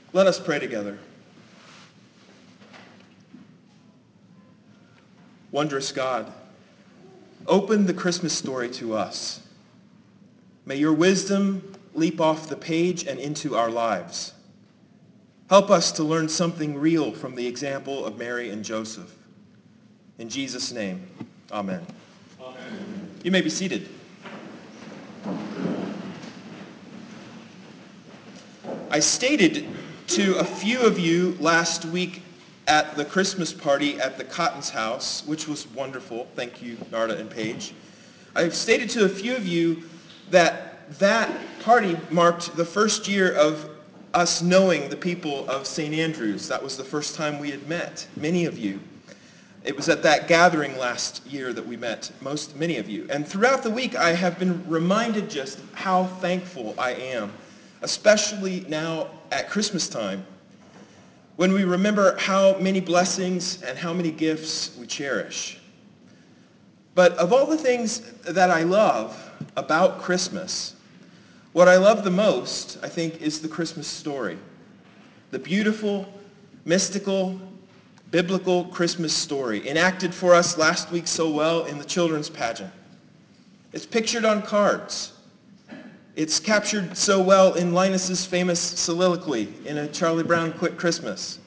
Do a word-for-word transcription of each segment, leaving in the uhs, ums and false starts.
Let us pray together. Wondrous God, open the Christmas story to us. May your wisdom leap off the page and into our lives. Help us to learn something real from the example of Mary and Joseph. In Jesus' name, amen. Amen. You may be seated. I stated to a few of you last week at the Christmas party at the Cotton's house, which was wonderful. Thank you, Narda and Paige. I've stated to a few of you that that party marked the first year of us knowing the people of Saint Andrews. That was the first time we had met, many of you. It was at that gathering last year that we met, most, many of you. And throughout the week, I have been reminded just how thankful I am, especially now at Christmas time, when we remember how many blessings and how many gifts we cherish. But of all the things that I love about Christmas, what I love the most, I think, is the Christmas story. The beautiful, mystical, biblical Christmas story, enacted for us last week so well in the children's pageant. It's pictured on cards. It's captured so well in Linus's famous soliloquy in A Charlie Brown Quick Christmas.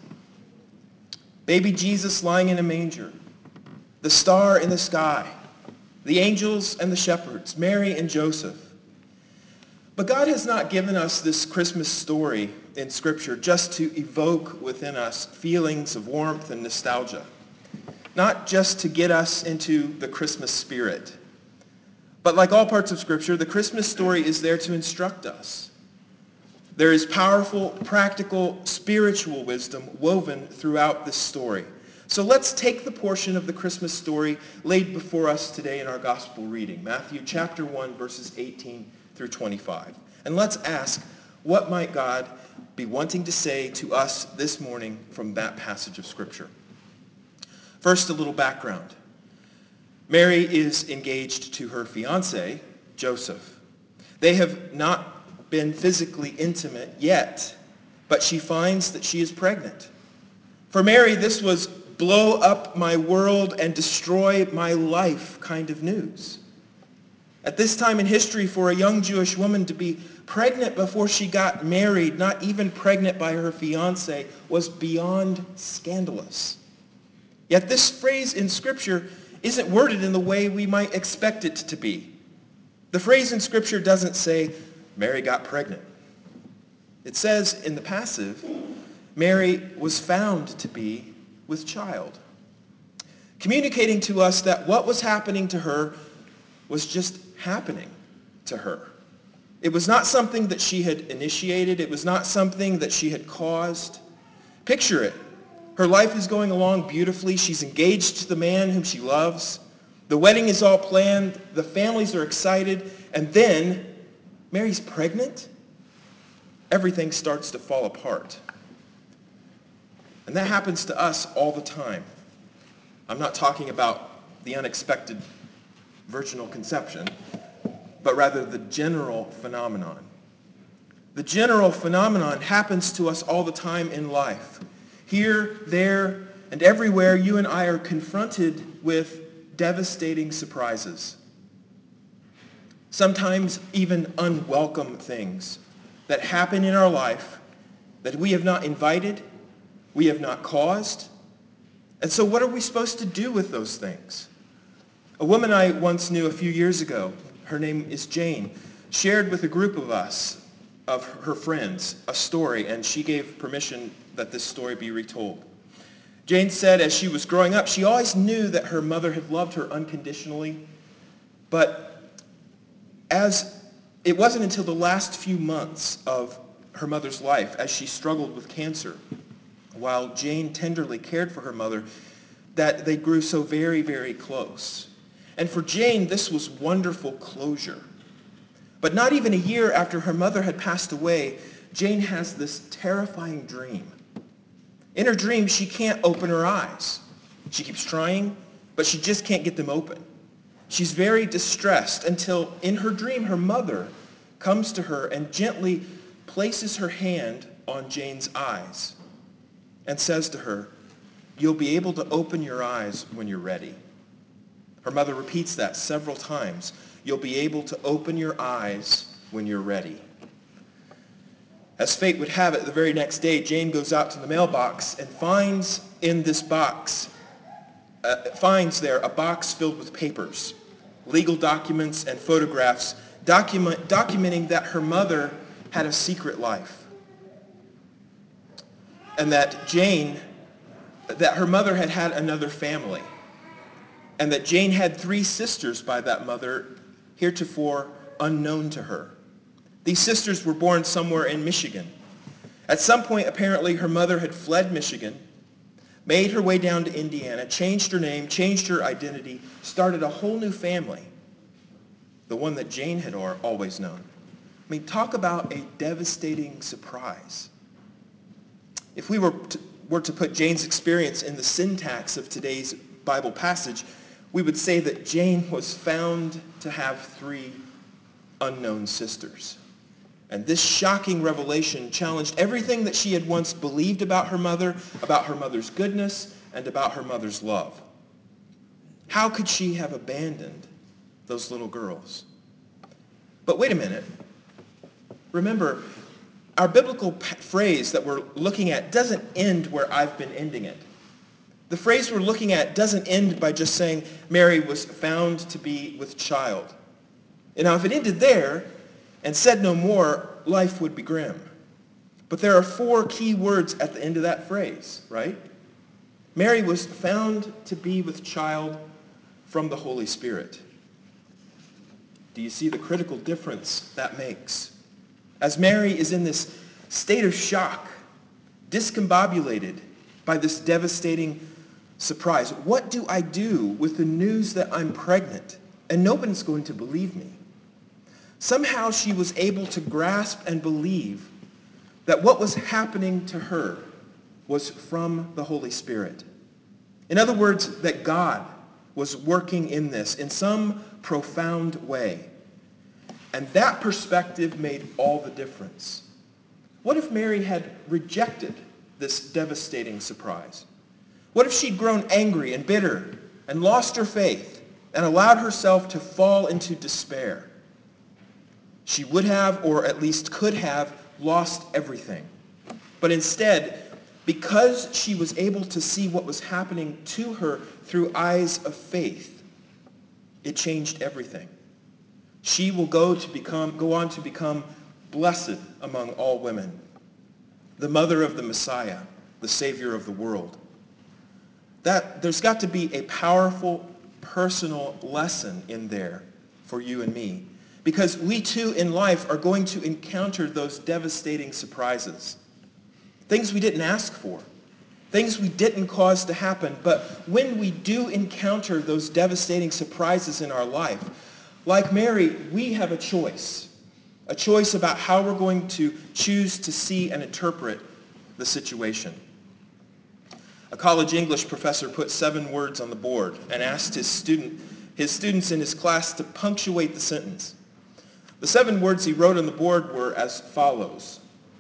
Baby Jesus lying in a manger, the star in the sky, the angels and the shepherds, Mary and Joseph. But God has not given us this Christmas story in Scripture just to evoke within us feelings of warmth and nostalgia, not just to get us into the Christmas spirit. But like all parts of Scripture, the Christmas story is there to instruct us. There is powerful, practical, spiritual wisdom woven throughout this story. So let's take the portion of the Christmas story laid before us today in our gospel reading, Matthew chapter one, verses eighteen through twenty-five. And let's ask, what might God be wanting to say to us this morning from that passage of Scripture? First, a little background. Mary is engaged to her fiancé, Joseph. They have not been physically intimate yet, but she finds that she is pregnant. For Mary, this was blow up my world and destroy my life kind of news. At this time in history, for a young Jewish woman to be pregnant before she got married, not even pregnant by her fiancé, was beyond scandalous. Yet this phrase in Scripture isn't worded in the way we might expect it to be. The phrase in Scripture doesn't say, Mary got pregnant. It says in the passive, Mary was found to be with child, communicating to us that what was happening to her was just happening to her. It was not something that she had initiated. It was not something that she had caused. Picture it. Her life is going along beautifully. She's engaged to the man whom she loves. The wedding is all planned. The families are excited. And then Mary's pregnant. Everything starts to fall apart. And that happens to us all the time. I'm not talking about the unexpected virginal conception, but rather the general phenomenon. The general phenomenon happens to us all the time in life. Here, there, and everywhere, you and I are confronted with devastating surprises. Sometimes even unwelcome things that happen in our life that we have not invited, we have not caused. And so what are we supposed to do with those things? A woman I once knew a few years ago, her name is Jane, shared with a group of us, of her friends, a story, and she gave permission that this story be retold. Jane said as she was growing up, she always knew that her mother had loved her unconditionally, but as it wasn't until the last few months of her mother's life, as she struggled with cancer, while Jane tenderly cared for her mother, that they grew so very, very close. And for Jane, this was wonderful closure. But not even a year after her mother had passed away, Jane has this terrifying dream. In her dream, she can't open her eyes. She keeps trying, but she just can't get them open. She's very distressed until in her dream, her mother comes to her and gently places her hand on Jane's eyes and says to her, "You'll be able to open your eyes when you're ready." Her mother repeats that several times. "You'll be able to open your eyes when you're ready." As fate would have it, the very next day, Jane goes out to the mailbox and finds in this box, uh, finds there a box filled with papers, legal documents and photographs document, documenting that her mother had a secret life. And that Jane, that her mother had had another family. And that Jane had three sisters by that mother, heretofore unknown to her. These sisters were born somewhere in Michigan. At some point, apparently, her mother had fled Michigan, made her way down to Indiana, changed her name, changed her identity, started a whole new family, the one that Jane had always known. I mean, talk about a devastating surprise. If we were to, were to put Jane's experience in the syntax of today's Bible passage, we would say that Jane was found to have three unknown sisters. And this shocking revelation challenged everything that she had once believed about her mother, about her mother's goodness, and about her mother's love. How could she have abandoned those little girls? But wait a minute. Remember, our biblical phrase that we're looking at doesn't end where I've been ending it. The phrase we're looking at doesn't end by just saying Mary was found to be with child. And now if it ended there and said no more, life would be grim. But there are four key words at the end of that phrase, right? Mary was found to be with child from the Holy Spirit. Do you see the critical difference that makes? As Mary is in this state of shock, discombobulated by this devastating surprise, what do I do with the news that I'm pregnant and nobody's going to believe me? Somehow she was able to grasp and believe that what was happening to her was from the Holy Spirit. In other words, that God was working in this in some profound way. And that perspective made all the difference. What if Mary had rejected this devastating surprise? What if she'd grown angry and bitter and lost her faith and allowed herself to fall into despair? She would have, or at least could have, lost everything. But instead, because she was able to see what was happening to her through eyes of faith, it changed everything. She will go to become, go on to become blessed among all women, the mother of the Messiah, the Savior of the world. That there's got to be a powerful personal lesson in there for you and me. Because we too in life are going to encounter those devastating surprises. Things we didn't ask for. Things we didn't cause to happen. But when we do encounter those devastating surprises in our life, like Mary, we have a choice. A choice about how we're going to choose to see and interpret the situation. A college English professor put seven words on the board and asked his student, his students in his class to punctuate the sentence. The seven words he wrote on the board were as follows.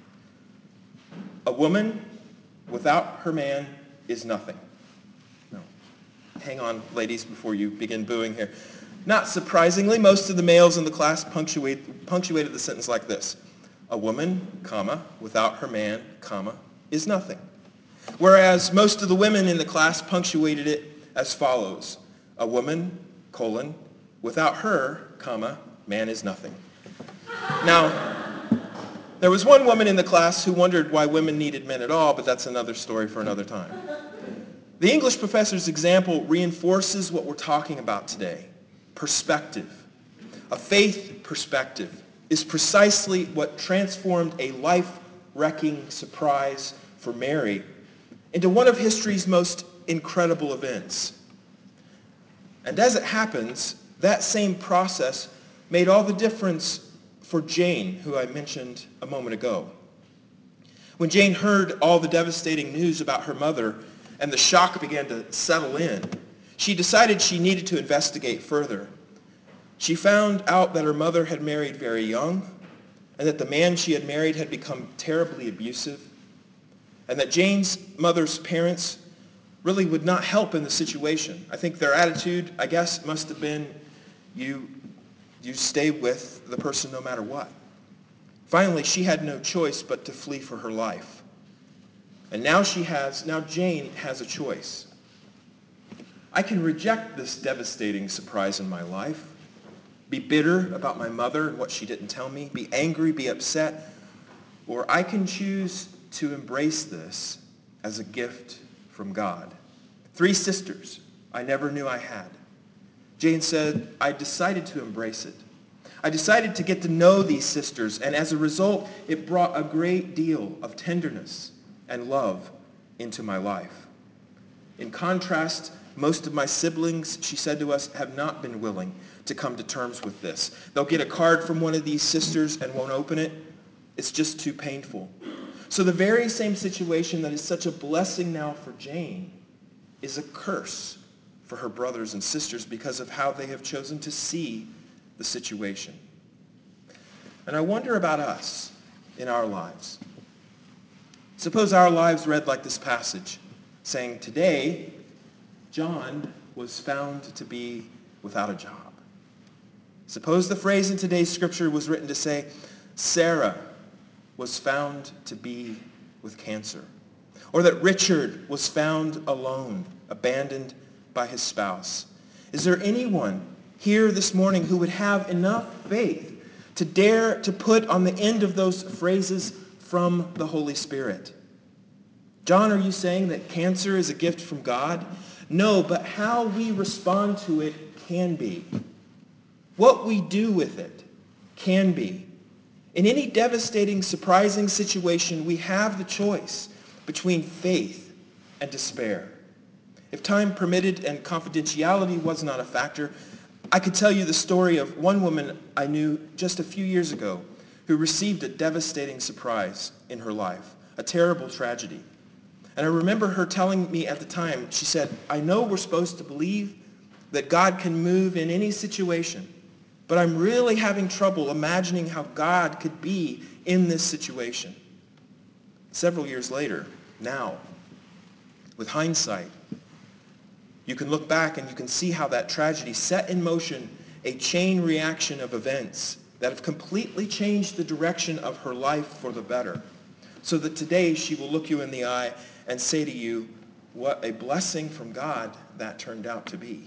A woman without her man is nothing. No. Hang on, ladies, before you begin booing here. Not surprisingly, most of the males in the class punctuate, punctuated the sentence like this. A woman, comma, without her man, comma, is nothing. Whereas most of the women in the class punctuated it as follows. A woman, colon, without her, comma, man is nothing. Now, there was one woman in the class who wondered why women needed men at all, but that's another story for another time. The English professor's example reinforces what we're talking about today. Perspective. A faith perspective is precisely what transformed a life-wrecking surprise for Mary into one of history's most incredible events. And as it happens, that same process made all the difference for Jane, who I mentioned a moment ago. When Jane heard all the devastating news about her mother and the shock began to settle in, she decided she needed to investigate further. She found out that her mother had married very young, and that the man she had married had become terribly abusive, and that Jane's mother's parents really would not help in the situation. I think their attitude, I guess, must have been, you, you stay with the person no matter what. Finally, she had no choice but to flee for her life. And now she has, now Jane has a choice. I can reject this devastating surprise in my life, be bitter about my mother and what she didn't tell me, be angry, be upset, or I can choose to embrace this as a gift from God. Three sisters I never knew I had. Jane said, I decided to embrace it. I decided to get to know these sisters, and as a result, it brought a great deal of tenderness and love into my life. In contrast, most of my siblings, she said to us, have not been willing to come to terms with this. They'll get a card from one of these sisters and won't open it. It's just too painful. So the very same situation that is such a blessing now for Jane is a curse for her brothers and sisters because of how they have chosen to see the situation. And I wonder about us in our lives. Suppose our lives read like this passage, saying, today, John was found to be without a job. Suppose the phrase in today's scripture was written to say, Sarah was found to be with cancer. Or that Richard was found alone, abandoned by his spouse. Is there anyone here this morning who would have enough faith to dare to put on the end of those phrases from the Holy Spirit? John, are you saying that cancer is a gift from God? No, but how we respond to it can be. What we do with it can be. In any devastating, surprising situation, we have the choice between faith and despair. If time permitted and confidentiality was not a factor, I could tell you the story of one woman I knew just a few years ago who received a devastating surprise in her life, a terrible tragedy. And I remember her telling me at the time, she said, I know we're supposed to believe that God can move in any situation, but I'm really having trouble imagining how God could be in this situation. Several years later, now, with hindsight, you can look back and you can see how that tragedy set in motion a chain reaction of events that have completely changed the direction of her life for the better, so that today she will look you in the eye and say to you, what a blessing from God that turned out to be.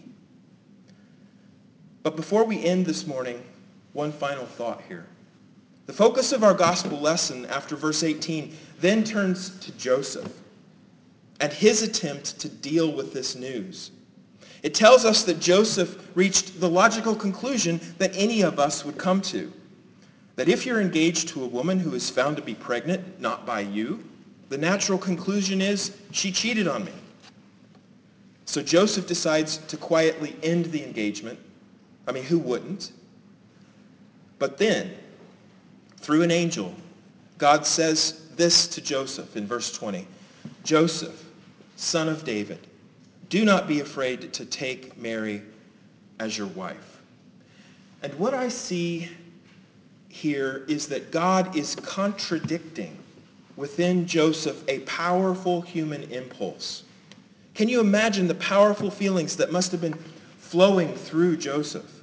But before we end this morning, one final thought here. The focus of our gospel lesson after verse eighteen then turns to Joseph and his attempt to deal with this news. It tells us that Joseph reached the logical conclusion that any of us would come to. That if you're engaged to a woman who is found to be pregnant, not by you, the natural conclusion is, she cheated on me. So Joseph decides to quietly end the engagement. I mean, who wouldn't? But then, through an angel, God says this to Joseph in verse twenty. Joseph, son of David, do not be afraid to take Mary as your wife. And what I see here is that God is contradicting within Joseph a powerful human impulse. Can you imagine the powerful feelings that must have been flowing through Joseph?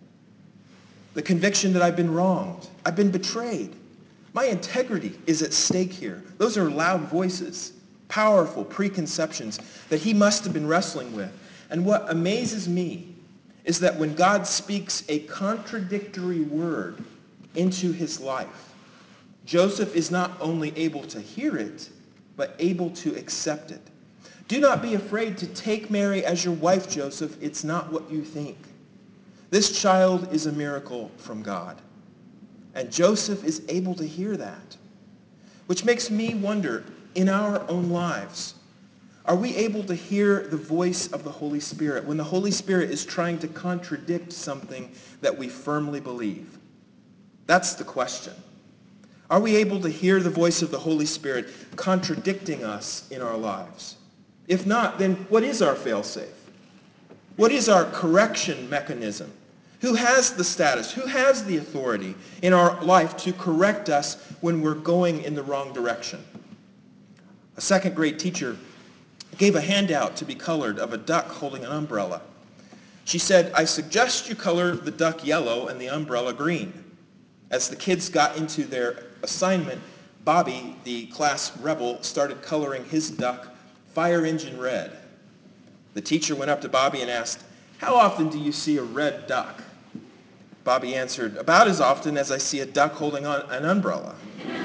The conviction that I've been wronged, I've been betrayed. My integrity is at stake here. Those are loud voices, powerful preconceptions that he must have been wrestling with. And what amazes me is that when God speaks a contradictory word into his life, Joseph is not only able to hear it, but able to accept it. Do not be afraid to take Mary as your wife, Joseph. It's not what you think. This child is a miracle from God. And Joseph is able to hear that. Which makes me wonder, in our own lives, are we able to hear the voice of the Holy Spirit when the Holy Spirit is trying to contradict something that we firmly believe? That's the question. Are we able to hear the voice of the Holy Spirit contradicting us in our lives? If not, then what is our fail-safe? What is our correction mechanism? Who has the status? Who has the authority in our life to correct us when we're going in the wrong direction? A second grade teacher gave a handout to be colored of a duck holding an umbrella. She said, "I suggest you color the duck yellow and the umbrella green." As the kids got into their assignment, Bobby, the class rebel, started coloring his duck fire engine red. The teacher went up to Bobby and asked, "How often do you see a red duck?" Bobby answered, "About as often as I see a duck holding on an umbrella."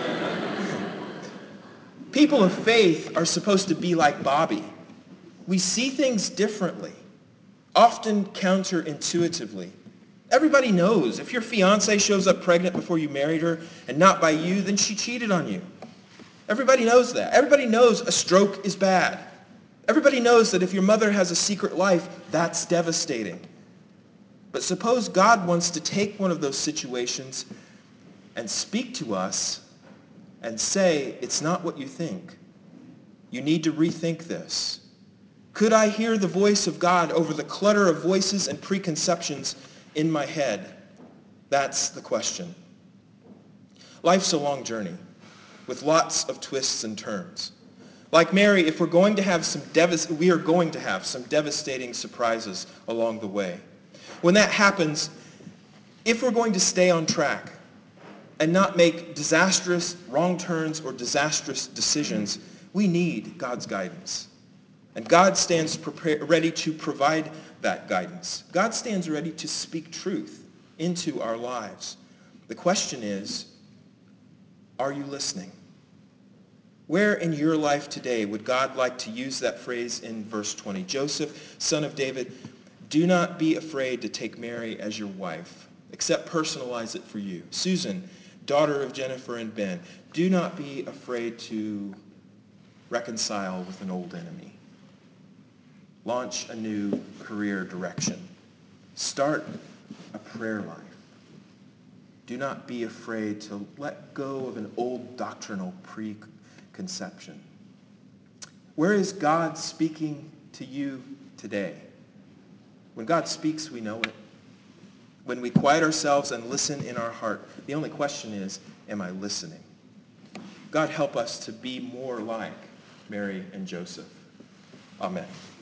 People of faith are supposed to be like Bobby. We see things differently, often counterintuitively. Everybody knows if your fiance shows up pregnant before you married her and not by you, then she cheated on you. Everybody knows that. Everybody knows a stroke is bad. Everybody knows that if your mother has a secret life, that's devastating. But suppose God wants to take one of those situations and speak to us and say, "It's not what you think. You need to rethink this." Could I hear the voice of God over the clutter of voices and preconceptions in my head? That's the question. Life's a long journey with lots of twists and turns. Like Mary, if we're going to have some devas- we are going to have some devastating surprises along the way. When that happens, if we're going to stay on track and not make disastrous wrong turns or disastrous decisions, we need God's guidance. And God stands prepare, ready to provide that guidance. God stands ready to speak truth into our lives. The question is, are you listening? Where in your life today would God like to use that phrase in verse twenty? "Joseph, son of David, do not be afraid to take Mary as your wife, except personalize it for you. Susan, daughter of Jennifer and Ben, do not be afraid to reconcile with an old enemy. Launch a new career direction. Start a prayer life. Do not be afraid to let go of an old doctrinal preconception." Where is God speaking to you today? When God speaks, we know it. When we quiet ourselves and listen in our heart, the only question is, am I listening? God help us to be more like Mary and Joseph. Amen.